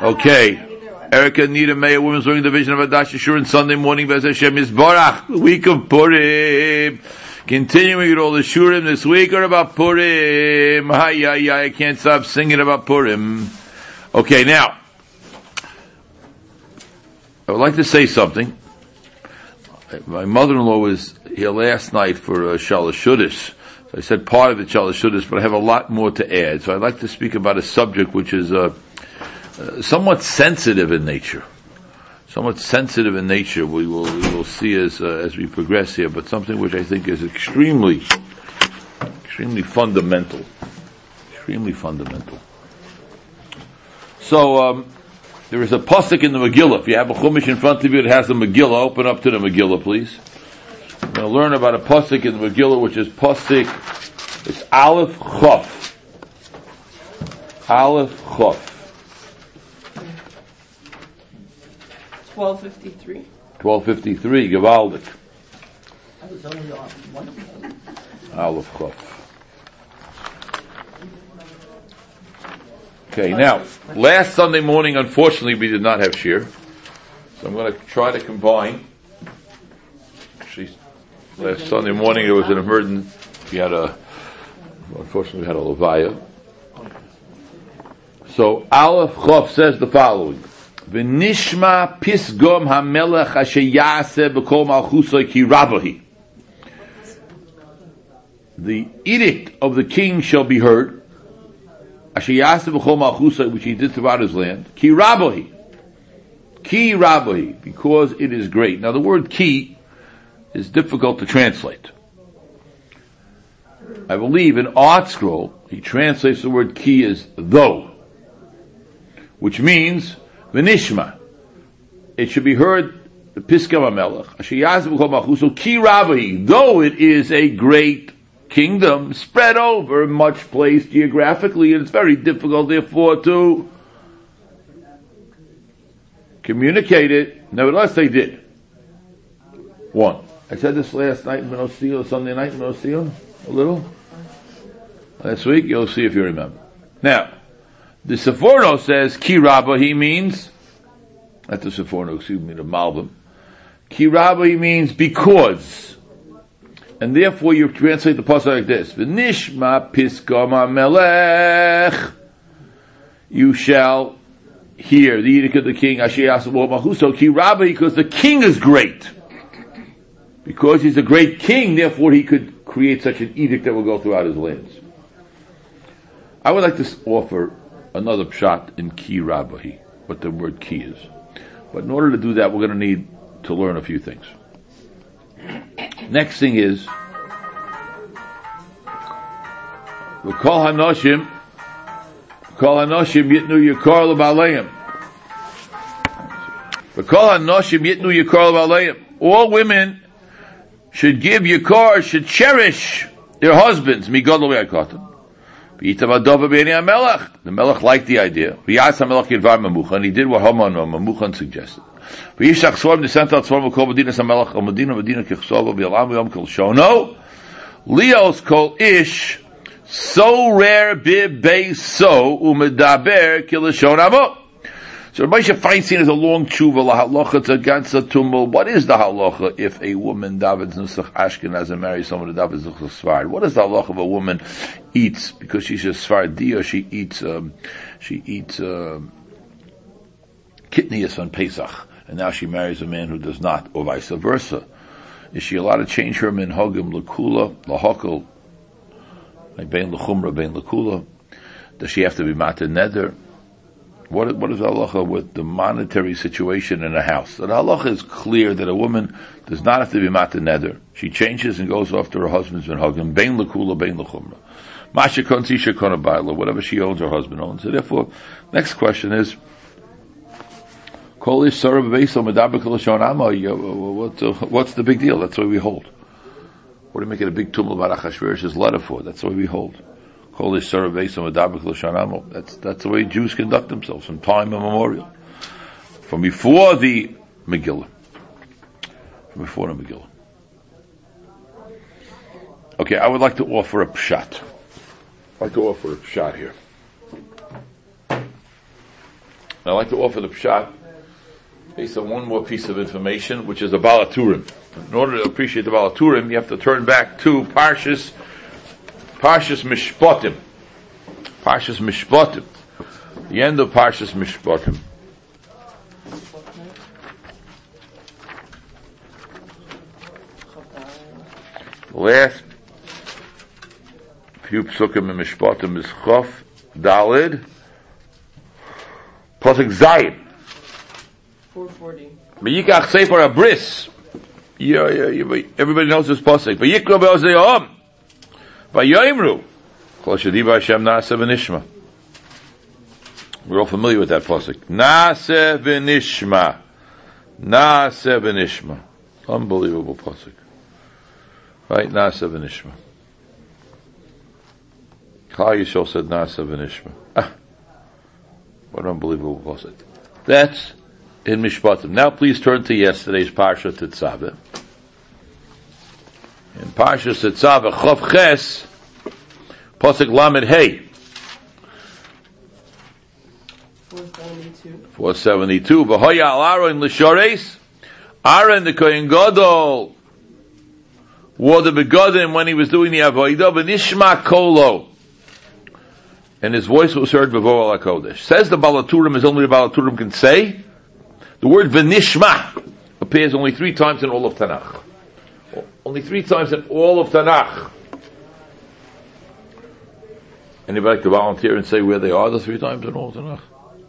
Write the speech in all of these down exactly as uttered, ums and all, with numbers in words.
Okay. Erica Nita May, a women's learning division of Adash Yeshurun, Sunday morning, Bez Hashem Yisbarach, the week of Purim. Continuing with all the Shurim this week are about Purim. Hi, hi, hi, I can't stop singing about Purim. Okay, now, I would like to say something. My mother-in-law was here last night for uh, Shalosh Shuddis. So I said part of it Shalosh Shuddis, but I have a lot more to add. So I'd like to speak about a subject which is uh, uh, somewhat sensitive in nature. Somewhat sensitive in nature. We will we will see as uh, as we progress here, but something which I think is extremely, extremely fundamental. Extremely fundamental. So. Um, There is a pasuk in the Megillah. If you have a Chumash in front of you that has a Megillah, open up to the Megillah, please. We're going to learn about a pasuk in the Megillah, which is pasuk, it's Aleph Chof. Aleph Chof. twelve fifty-three. twelve fifty-three, Gevaldik. I was only on one. Aleph Chof. Okay, now, last Sunday morning, unfortunately, we did not have shir. So I'm going to try to combine. Actually, last Sunday morning, there was an emergency. We had a, unfortunately, we had a levaya. So, Aleph Chof says the following. V'nishma pisgom hamelech asher yaseh b'kol malchusoi ki rabahi. The edict of the king shall be heard, which he did throughout his land. Ki rabohi. Ki rabohi. Because it is great. Now the word ki is difficult to translate. I believe in Art Scroll, he translates the word ki as though, which means v'nishma. It should be heard, the Piskam HaMelech, asher yaseh b'kol malchuso ki rabohi. Though it is a great kingdom spread over much place geographically, and it's very difficult therefore to communicate it. Nevertheless, they did. One. I said this last night in Menosio, Sunday night in Menosio, a little. Last week, you'll see if you remember. Now, the Seforno says, Ki Rabba, he means, not the Seforno, excuse me, the Malbim. Ki Rabba, he means because. And therefore you translate the pasuk like this: V'nishma piskam hamelech. You shall hear the edict of the king. Asher yaseh b'kol malchuso ki rabahi, because the king is great. Because he's a great king, therefore he could create such an edict that will go throughout his lands. I would like to offer another pshat in ki rabahi, what the word ki is. But in order to do that, we're going to need to learn a few things. Next thing is, V'kol hanoshim, V'kol hanoshim yitnu yikar l'baleim. V'kol hanoshim yitnu yikar l'baleim. All women should give yikar, should cherish their husbands. Migadol v'yakatim. V'yitav adova b'nei HaMelech. The Melech liked the idea. V'yas HaMelech yidvar Memucha, and he did what Haman or Memucha suggested. V'yishach tzvar v'nisenta tzvar v'kol v'dinas HaMelech or Medina v'dina kichsova v'yalam v'yom kol shono. Leos kol ish so rare b'bei so u'medaber kilashon avo. So Moshe Feinstein is a long tshuva lahalacha. It's against a tumul. What is the halacha if a woman davens nusach Ashkenaz and marries someone that davens nusach Sfarad? What is the halacha if a woman eats because she's a Sfaradi, or she eats um, she eats um, kitnius on Pesach, and now she marries a man who does not, or vice versa? Is she allowed to change her minhagim l'kula lahakol, like bein l'chumra bein l'kula? Does she have to be matir neder? What, what is the halacha with the monetary situation in a house? So the halacha is clear that a woman does not have to be matir neder. She changes and goes off to her husband's minhagim, bein l'kula, bein l'chumra. Masha konsi shekona baila, whatever she owns, her husband owns. So therefore, next question is, Kol ish sarah b'veiso medaber kol lashon amo. What's the big deal? That's why we hold. What do you make it a big tumul about Achashverosh's letter for? That's why we hold. Kol ish sarah b'veiso medaber kol lashon amo. That's that's the way Jews conduct themselves from time immemorial, from before the Megillah, from before the Megillah. Okay, I would like to offer a pshat. I'd like to offer a pshat here. I'd like to offer the pshat based on one more piece of information, which is the Balaturim. In order to appreciate the Balaturim, you have to turn back to Parshas, Parshas Mishpatim. Parshas Mishpatim. The end of Parshas Mishpatim. The last few psukim in Mishpatim is Chof, Dalid, Pasuk Zayin. four forty. V'yikach sefer abris. Yeah, yeah, yeah, everybody knows this pasuk. V'yikro be'ozeyom. V'yoimru. Kol shediva Hashem na'aseh v'nishma. We're all familiar with that pasuk. Na'aseh v'nishma. Na'aseh v'nishma. Unbelievable pasuk. Right? Na'aseh v'nishma. Klal Yisrael said Na'aseh v'nishma. Ah. What an unbelievable pasuk. That's in Mishpatim. Now please turn to yesterday's Parsha Tetzaveh. In Parsha Tetzaveh, Chof Ches, Pasuk Lamed Hey. four seventy-two. four seventy-two. V'hoya al Aaron l'shores. Aaron the Kohen Gadol wore the begodim when he was doing the avodah. V'nishma kolo. And his voice was heard before HaKodesh. Says the Balaturim, as only the Balaturim can say, the word v'nishma appears only three times in all of Tanakh. Only three times in all of Tanakh. Anybody like to volunteer and say where they are the three times in all of Tanakh?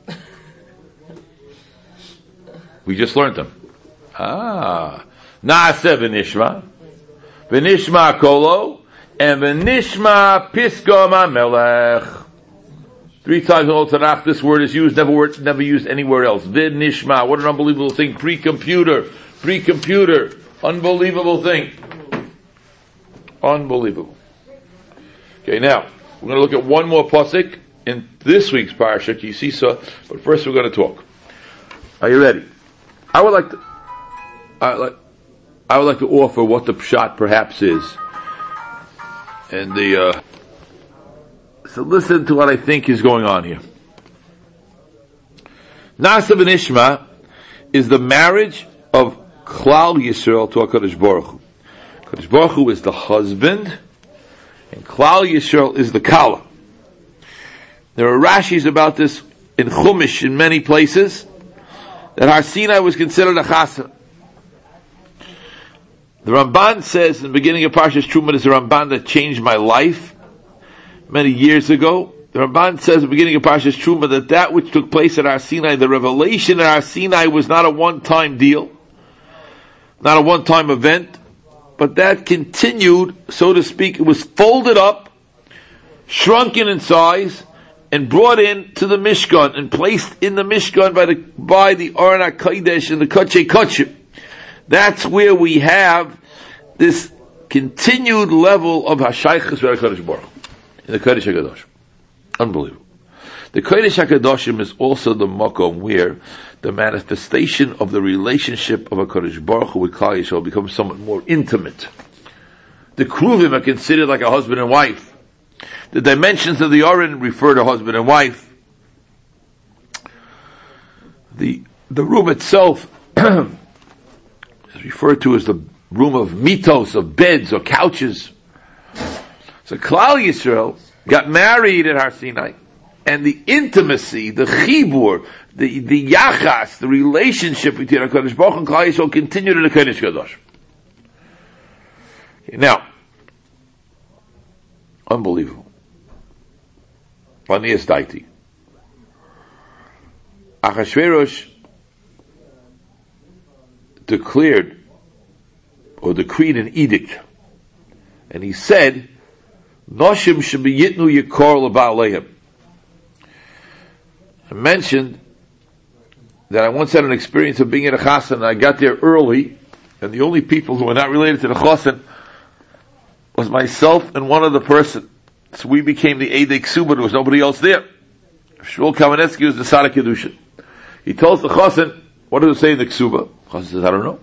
We just learned them. Ah. Na'aseh v'nishma. V'nishma kolo. And v'nishma pisko ma'melech. Three times in all Tanakh, this word is used, never word, never used anywhere else. Vid nishma, what an unbelievable thing. Pre-computer, pre-computer, unbelievable thing. Unbelievable. Okay, now, we're going to look at one more pasuk in this week's parasha, Kisisa, but first we're going to talk. Are you ready? I would like to, I would like, I would like to offer what the pshat perhaps is. And the, uh, So listen to what I think is going on here. Na'aseh v'nishma is the marriage of Klal Yisrael to HaKadosh Baruch Hu. HaKadosh Baruch Hu is the husband, and Klal Yisrael is the Kala. There are Rashis about this in Chumash in many places, that Har Sinai was considered a chasana. The Ramban says in the beginning of Parshas Truma, is the Ramban that changed my life. Many years ago, the Ramban says at the beginning of Parshas Truma that that which took place at Har Sinai, the revelation at Har Sinai, was not a one-time deal, not a one-time event, but that continued, so to speak. It was folded up, shrunken in size, and brought in to the Mishkan, and placed in the Mishkan by the by the Aron HaKodesh and the Kodesh Kodshim. That's where we have this continued level of Hashaychus V'HaKadosh Baruch Hu. In the Kodesh HaKadosh. Unbelievable. The Kodesh HaKadoshim is also the makom where the manifestation of the relationship of HaKadosh Baruch Hu with Klal Yisrael becomes somewhat more intimate. The Kruvim are considered like a husband and wife. The dimensions of the Aron refer to husband and wife. The, the room itself is referred to as the room of mitos, of beds or couches. So Klal Yisrael got married at Har Sinai, and the intimacy, the chibur, the the yachas, the relationship between HaKadosh Baruch Hu and Klal Yisrael continued in the Kodesh Kadosh. Okay, now, unbelievable. Vanias Daiti. Achashverosh declared or decreed an edict, and he said, Noshim should be yitnu yikor l'ba'aleim. I mentioned that I once had an experience of being at a chassan, and I got there early, and the only people who were not related to the chassan was myself and one other person. So we became the Eidei Ksuba. There was nobody else there. Shmuel Kamenetsky was the Tzaddik Kedushin. He tells the chassan, what does it say in the Ksuba? The chassan says, I don't know.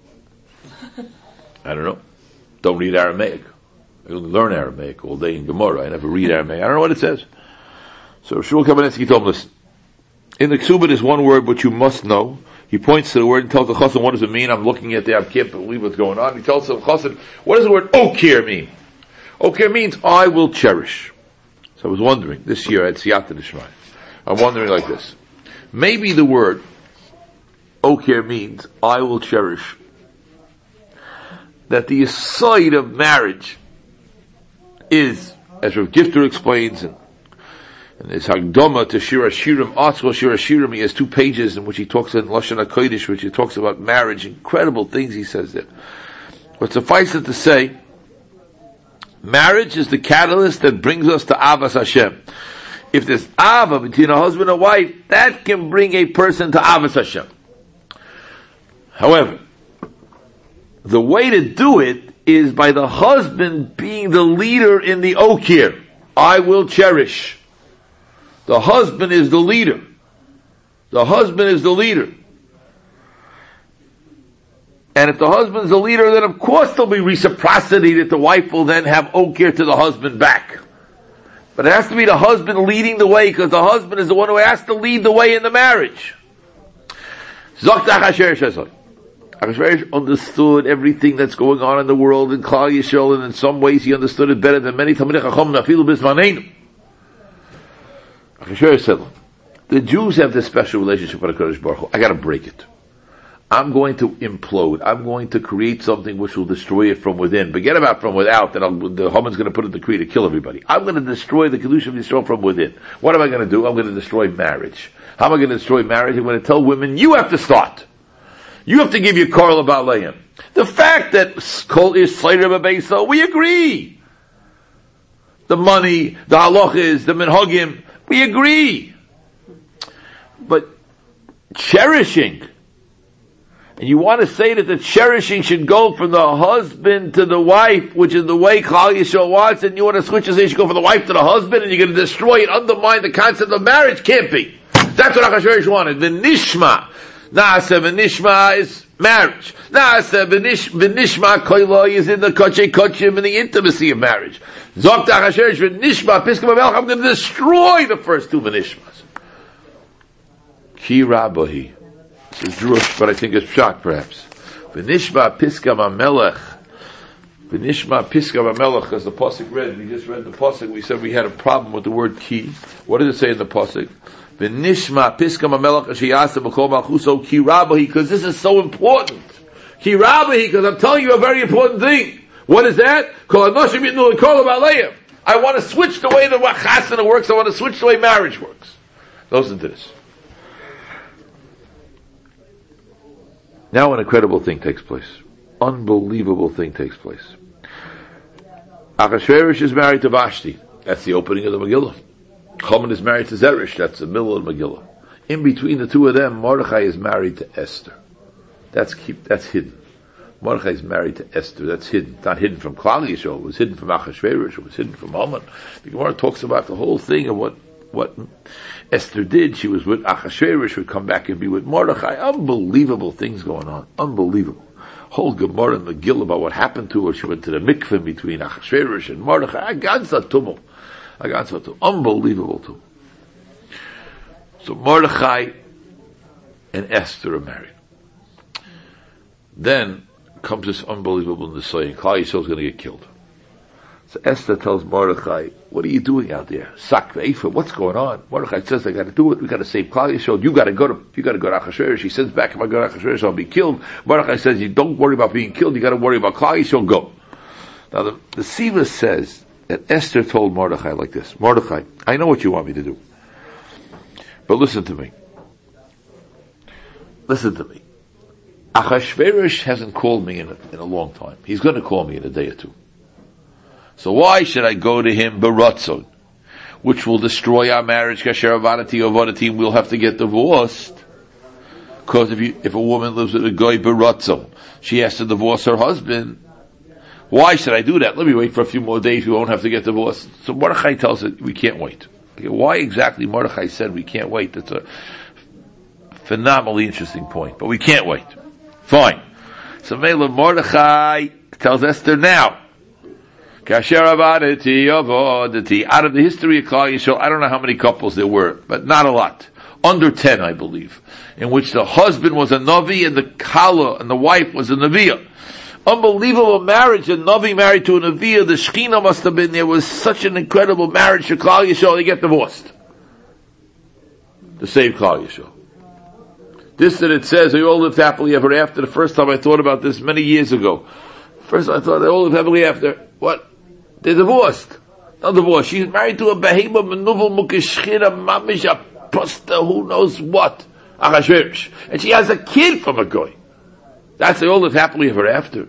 I don't know. Don't read Aramaic. I only learn Aramaic all day in Gemara. I never read Aramaic. I don't know what it says. So Shmuel Kamenetsky told him, listen, In the Ksubah there's one word which you must know. He points to the word and tells the chassan, what does it mean? I'm looking at there, I can't believe what's going on. He tells the chassan, what does the word okir mean? Okir means I will cherish. So I was wondering, this year at Siyata D'Shmai, I'm wondering like this. Maybe the word okir means I will cherish. That the aside of marriage is, as Rav Gifter explains, and, and there's Hagdama to Shir HaShirim, Atzro Shir HaShirim, he has two pages in which he talks in Lashon HaKodesh, which he talks about marriage, incredible things he says there. But suffice it to say, marriage is the catalyst that brings us to Avas Hashem. If there's Ava between a husband and wife, that can bring a person to Avas Hashem. However, the way to do it is by the husband being the leader in the okir. I will cherish. The husband is the leader. The husband is the leader. And if the husband's the leader, then of course there'll be reciprocity that the wife will then have okir to the husband back. But it has to be the husband leading the way, because the husband is the one who has to lead the way in the marriage. Achashverosh understood everything that's going on in the world in Klal Yisrael, and in some ways he understood it better than many Talmidei Chacham, afilu bizmaneinu. Achashverosh said, the Jews have this special relationship with HaKadosh Baruch Hu. I gotta break it. I'm going to implode. I'm going to create something which will destroy it from within. Forget about from without, that I'll, the Haman's going to put in the decree to kill everybody. I'm going to destroy the Kedusha of Yisrael from within. What am I going to do? I'm going to destroy marriage. How am I going to destroy marriage? I'm going to tell women, you have to start. You have to give your Karl about Leim. The fact that Kol is Slater B'Beisa, we agree. The money, the halachas, the minhagim, we agree. But cherishing, and you want to say that the cherishing should go from the husband to the wife, which is the way Klal Yisrael wants, and you want to switch and say it should go from the wife to the husband, and you're going to destroy and undermine the concept of marriage? Can't be. That's what Achashverosh wanted. The nishma. Naaseh v'nishma is marriage. Naaseh v'nishma koiloi is in the koche kochim, in the intimacy of marriage. Zok Achashverosh v'nishma piskam hamelech, I'm going to destroy the first two v'nishmas. Ki rabahi. It's Jewish, but I think it's pshat perhaps. V'nishma piskam hamelech. V'nishma piskam hamelech, as the pasuk read, we just read the pasuk, we said we had a problem with the word ki. What does it say in the pasuk? V'nishma piskam hamelech ashiyasa b'kol malchuso ki rabahi, because this is so important. Ki rabahi, because I'm telling you a very important thing. What is that? Kol hanoshim yitnu l'kol b'aleim. I want to switch the way the chasana works. I want to switch the way marriage works. Listen to this. Now an incredible thing takes place. Unbelievable thing takes place. Achashverosh is married to Vashti. That's the opening of the Megillah. Haman is married to Zeresh. That's the middle of the Megillah. In between the two of them, Mordechai is married to Esther. That's keep, that's hidden. Mordechai is married to Esther. That's hidden. It's not hidden from Klal Yisrael. It was hidden from Achashverosh. It was hidden from Haman. The Gemara talks about the whole thing of what, what Esther did. She was with Achashverosh, would come back and be with Mordechai. Unbelievable things going on. Unbelievable. Whole Gemara and Megillah about what happened to her. She went to the mikveh between Achashverosh and Mordechai. Aganza tumul. Aganza tumul. Unbelievable tumul. So Mordechai and Esther are married. Then comes this unbelievable Nisayon. Klal Yisrael is going to get killed. So Esther tells Mordechai, what are you doing out there? Sak ve'efa, what's going on? Mordechai says, I got to do it. We got to save Klal Yisrael. You got to go to, you got to go to Achashverosh. He sends back, if I go to Achashverosh, I'll be killed. Mordechai says, you don't worry about being killed. You got to worry about Klal Yisrael. Go. Now the, the Siva says that Esther told Mordechai like this: Mordechai, I know what you want me to do, but listen to me. Listen to me. Achashverosh hasn't called me in a, in a long time. He's going to call me in a day or two. So why should I go to him beratzon, which will destroy our marriage? Kasher avanati avanati, we'll have to get divorced. Because if you, if a woman lives with a guy beratzon, she has to divorce her husband. Why should I do that? Let me wait for a few more days. We won't have to get divorced. So Mordechai tells it we can't wait. Okay, why exactly Mordechai said we can't wait? That's a phenomenally interesting point. But we can't wait. Fine. So Mela Mordechai tells Esther now. Kasher avadati avodati. Out of the history of Klal Yisrael, I don't know how many couples there were, but not a lot. under ten, I believe, in which the husband was a Navi and the Kala and the wife was a Naviya. Unbelievable marriage, a Navi married to a Naviya, the Shekhinah must have been there, was such an incredible marriage to Klal Yisrael, they get divorced. To save Klal Yisrael. This that it says, they all lived happily ever after, the first time I thought about this many years ago. First time I thought they all lived happily after. What? They're divorced. Not divorced. She's married to a Behema, Menuvel, Mukeshchira, Mamish, Aposta, who knows what. Achashverosh. And she has a kid from a goy. That's they all live happily ever after.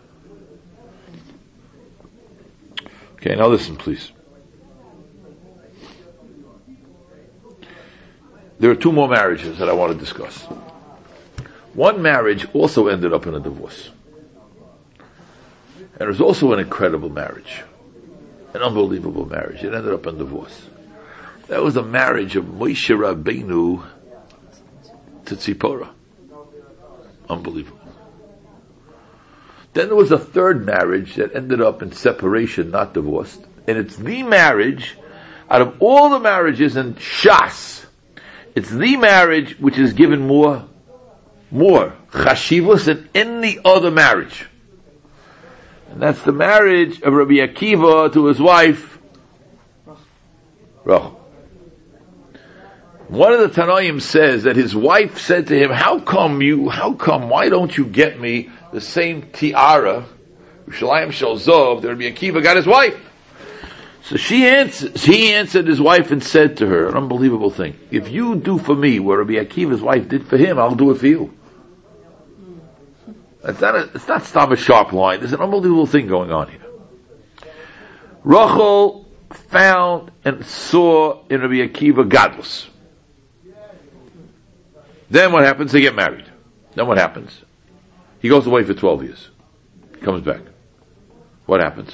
Okay, now listen, please. There are two more marriages that I want to discuss. One marriage also ended up in a divorce. And it was also an incredible marriage. An unbelievable marriage. It ended up in divorce. That was the marriage of Moshe Rabbeinu to Tzipora. Unbelievable. Then there was a third marriage that ended up in separation, not divorced. And it's the marriage, out of all the marriages in Shas, it's the marriage which is given more, more chashivus than any other marriage. And that's the marriage of Rabbi Akiva to his wife, Rachel. One of the Tanoim says that his wife said to him, how come you, how come, why don't you get me the same tiara, Yerushalayim Shel Zov, that Rabbi Akiva got his wife? So she answers, he answered his wife and said to her, an unbelievable thing, if you do for me what Rabbi Akiva's wife did for him, I'll do it for you. It's not, a, it's not stop a sharp line. There's an unbelievable thing going on here. Rachel found and saw in Rabbi Akiva godless. Then what happens? They get married. Then what happens? He goes away for twelve years. He comes back. What happens?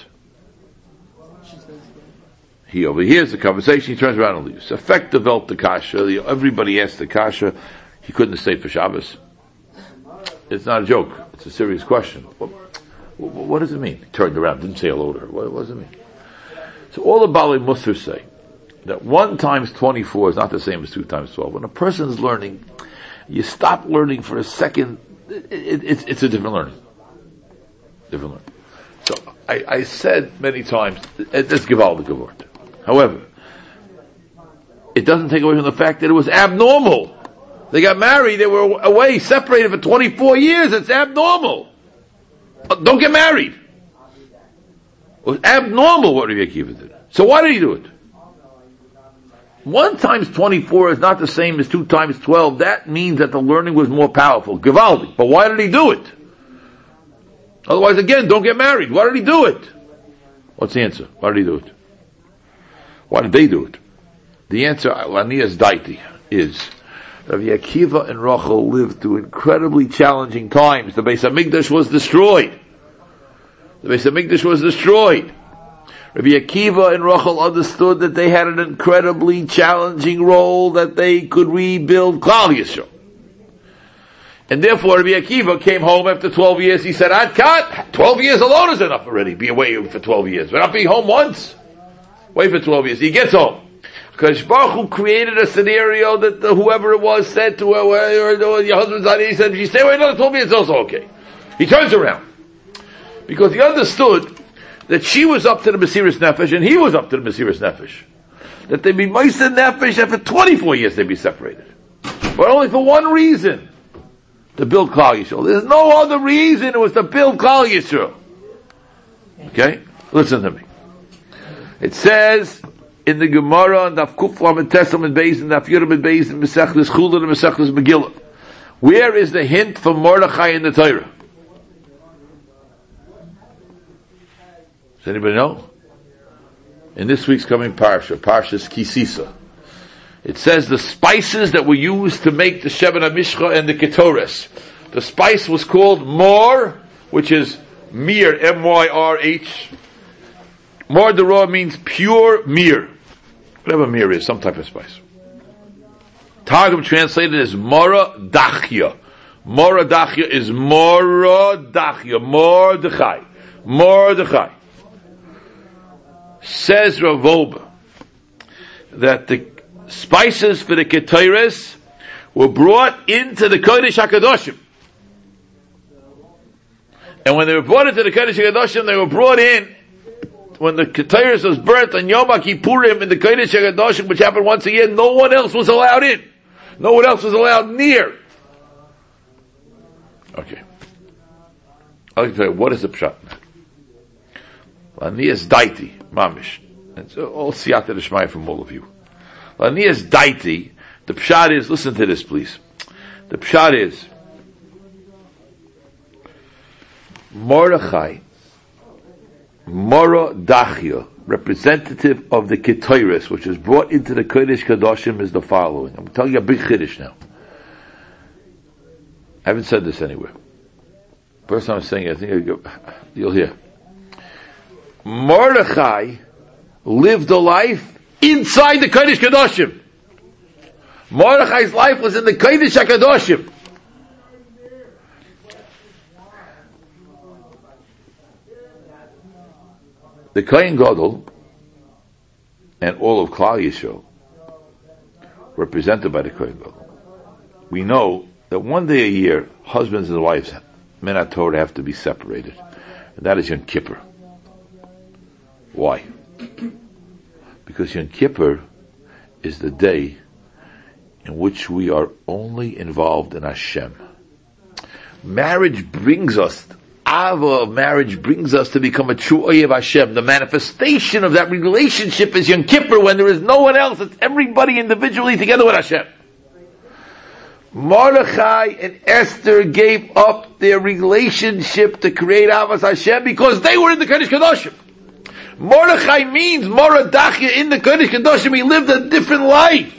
He overhears the conversation, he turns around and leaves. Effect developed the kasha. Everybody asked the kasha. He couldn't stay for Shabbos. It's not a joke. It's a serious question. What, what, what does it mean? He turned around, didn't say hello to her. What, what does it mean? So all the Baalei Musar say that one times twenty-four is not the same as two times twelve. When a person is learning, you stop learning for a second, it, it, it's, it's a different learning. Different learning. So I, I said many times, let's give all the Gevort. However, it doesn't take away from the fact that it was abnormal. They got married, they were away, separated for twenty-four years, it's abnormal. Don't get married. It was abnormal what Rabbi Akiva did. So why did he do it? One times twenty-four is not the same as two times twelve. That means that the learning was more powerful. Givaldi. But why did he do it? Otherwise, again, don't get married. Why did he do it? What's the answer? Why did he do it? Why did they do it? The answer, Lanias Daiti, is Rabbi Akiva and Rachel lived through incredibly challenging times. The Beis HaMikdash was destroyed. The Beis HaMikdash was destroyed. Rabbi Akiva and Rachel understood that they had an incredibly challenging role, that they could rebuild Klal Yisrael. And therefore Rabbi Akiva came home after twelve years. He said, Ad Kat, twelve years alone is enough already. Be away for twelve years. But not be home once. Wait for twelve years. He gets home. Because Baruch Hu created a scenario that the, whoever it was said to her, or, or your husband's on, he said, if you stay away another twelve years, it's also okay. He turns around. Because he understood that she was up to the Mesiras Nefesh and he was up to the Mesiras Nefesh. That they'd be Mesiras Nefesh and for twenty-four years they'd be separated. But only for one reason. To build Klal Yisrael. There's no other reason, it was to build Klal Yisrael. Okay? Listen to me. It says in the Gemara, and Daf Kuflam and Tesam and Beis and Daf Yurim and Beis and Mesechus Chulin and Mesechus Megillah. Where is the hint for Mordechai in the Torah? Does anybody know? In this week's coming parsha, Parshas Kisisa, it says the spices that were used to make the Sheben HaMishcha and the Ketores. The spice was called mor, which is mir, M Y R H. Mor Dera means pure mir. Whatever mir is, some type of spice. Targum translated as Mora Dachya. Mora Dachya is Mora Dachya. Mordechai. Mordechai. Says Rav Wolbe that the spices for the Ketores were brought into the Kodesh HaKadoshim. And when they were brought into the Kodesh HaKadoshim, they were brought in when the Ketores was burnt on Yom Kippurim in the Kodesh HaKadoshim, which happened once a year. No one else was allowed in. No one else was allowed near. Okay. I'll tell you, what is the pshat? Lanias daiti, mamish. It's all siyata d'shmaya from all of you. Lanias daiti, the pshat is, listen to this please. The pshat is, Mordechai, Moro Dachia, representative of the Ketores, which is brought into the Kodesh Kadoshim, is the following. I'm telling you a big chiddush now. I haven't said this anywhere. First time I'm saying it, I think I go, you'll hear. Mordechai lived a life inside the Kodesh Kadoshim. Mordechai's life was in the Kodesh HaKadoshim. The Kohen Gadol and all of Klal Yisrael, represented by the Kohen Gadol, we know that one day a year, husbands and wives, men at Torah, have to be separated. And that is Yom Kippur. Why? Because Yom Kippur is the day in which we are only involved in Hashem. Marriage brings us, Ava of marriage brings us to become a true Oyev Hashem. The manifestation of that relationship is Yom Kippur, when there is no one else. It's everybody individually together with Hashem. Mordechai and Esther gave up their relationship to create Avas Hashem because they were in the Kodesh Kadoshim. Mordechai means Moradachia in the Kodesh Kadoshim. He lived a different life.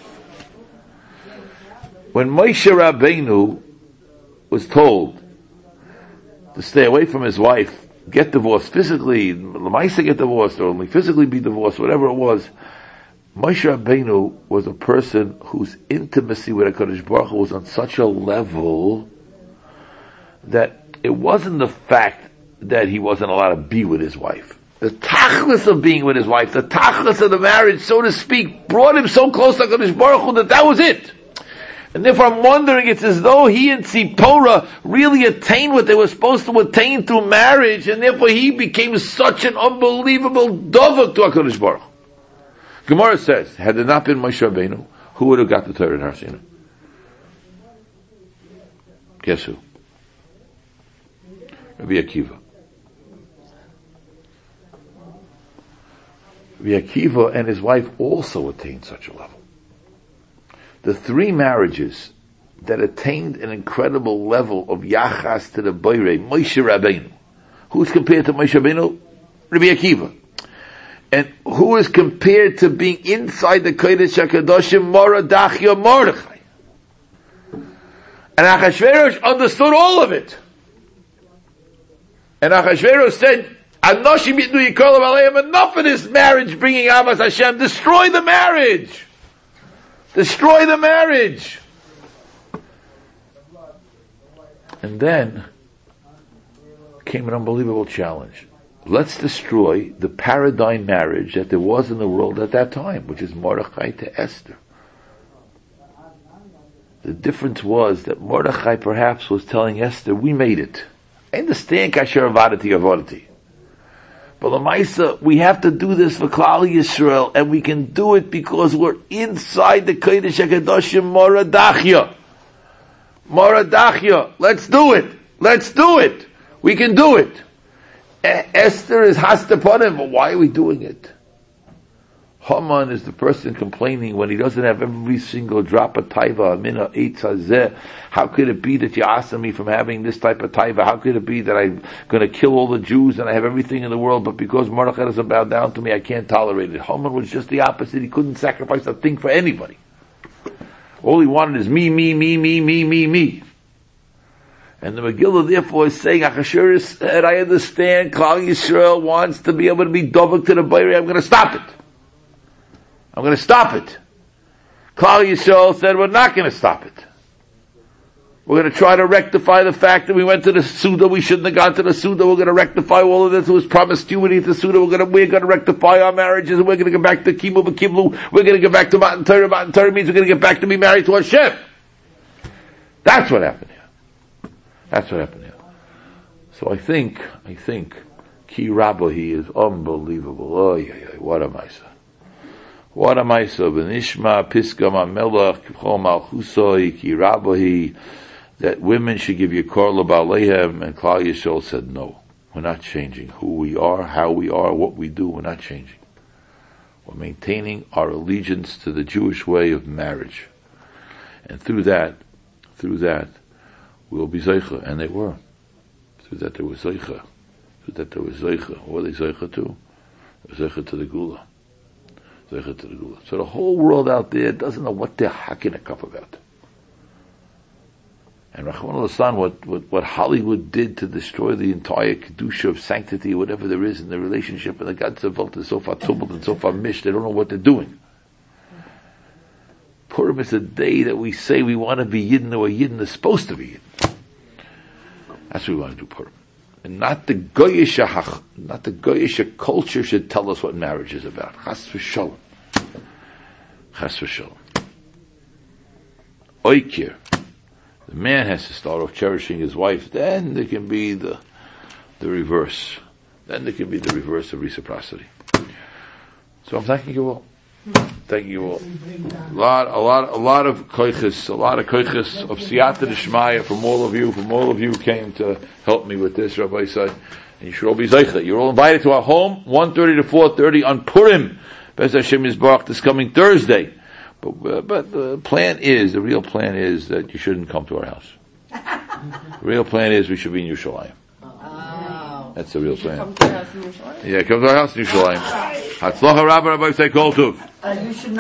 When Moshe Rabbeinu was told to stay away from his wife, get divorced physically, Lamaisa get divorced, or only physically be divorced, whatever it was, Moshe Rabbeinu was a person whose intimacy with HaKadosh Baruch Hu was on such a level that it wasn't the fact that he wasn't allowed to be with his wife. The tachlis of being with his wife, the tachlis of the marriage, so to speak, brought him so close to HaKadosh Baruch Hu that that was it. And therefore I'm wondering, it's as though he and Tzipora really attained what they were supposed to attain through marriage, and therefore he became such an unbelievable dovah to HaKadosh Baruch Hu. Gemara says, had it not been Moshe Rabbeinu, who would have got the Torah in Har Sinai? Guess who? Rabbi Akiva. Rabbi Akiva and his wife also attained such a level. The three marriages that attained an incredible level of Yachas to the Boirei, Moshe Rabbeinu. Who's compared to Moshe Rabbeinu? Rabbi Akiva. And who is compared to being inside the Kodesh HaKadoshim? Moradachia Mordechai. And Achashverosh understood all of it. And Achashverosh said, Anoshim yitnu yikolam aleim, enough of this marriage bringing Avas Hashem. Destroy the marriage. Destroy the marriage. And then came an unbelievable challenge. Let's destroy the paradigm marriage that there was in the world at that time, which is Mordechai to Esther. The difference was that Mordechai perhaps was telling Esther, we made it. I understand kasher avadati avadati. But Lamaisa, we have to do this for Klal Yisrael, and we can do it because we're inside the Kodesh HaKadoshim Moradachia. Moradachia. Let's do it. Let's do it. We can do it. Esther is hast upon him, but why are we doing it? Haman is the person complaining when he doesn't have every single drop of taiva, mina eitz hazeh. How could it be that you asked me from having this type of taiva? How could it be that I'm going to kill all the Jews and I have everything in the world, but because Mordechai doesn't bow down to me, I can't tolerate it? Haman was just the opposite. He couldn't sacrifice a thing for anybody. All he wanted is me, me, me, me, me, me, me. And the Megillah therefore is saying, Achashverosh said, I understand, Klal Yisrael wants to be able to be dovek to the Boirei, I'm going to stop it. I'm going to stop it. Klal Yisrael said, we're not going to stop it. We're going to try to rectify the fact that we went to the Suda. We shouldn't have gone to the Suda. We're going to rectify all of this. It was promiscuity at the Suda. We're going to, we're going to rectify our marriages. And we're going to get back to Kimu V'Kimlu. We're going to get back to Matan Torah. Matan Torah means we're going to get back to be married to Hashem. That's what happened here. That's what happened here. So I think, I think, Ki Rabbahi is unbelievable. Oh, yeah, yeah, what am I saying? What am I saying? V'nishma Piska Mamelach K'chol Malchusoi Ki Rabbahi, that women should give you Korla Ba'alehem, and Klal Yisrael said no. We're not changing who we are, how we are, what we do. We're not changing. We're maintaining our allegiance to the Jewish way of marriage. And through that, through that, we'll be Zeicha. And they were. Through that there was Zeicha. Through that there was Zeicha. What were they Zeicha to? Zeicha to the Gula. Zeicha to the Gula. So the whole world out there doesn't know what they're hacking a cup about. And Rachman al-Hassan, what, what, what Hollywood did to destroy the entire Kedusha of sanctity, whatever there is in the relationship, and the gods of Volta is so far tumbled and so far mished, they don't know what they're doing. Purim is a day that we say we want to be Yidden, or Yidden is supposed to be Yidden. That's what we want to do, Purim. And not the Goyish, not the Goyish culture should tell us what marriage is about. Chas v'shalom. Chas v'shalom. Oikir. The man has to start off cherishing his wife, then there can be the the reverse. Then there can be the reverse of reciprocity. So I'm thanking you all. Thank you all. A lot, a lot, a lot of koiches, a lot of koiches of siyata d'shmaya from all of you, from all of you came to help me with this, Rabbi said. And you should all be zeicha. You're all invited to our home, one thirty to four thirty on Purim, Bez Hashem Yisbarach, this coming Thursday. But, uh, but the plan is, the real plan is that you shouldn't come to our house. The real plan is we should be in Yerushalayim. Oh. That's the real plan. Come to our house in Yerushalayim? Yeah, come to our house in Yerushalayim. Hatzlacha Rabbi Rabbi Say Kol Tuv.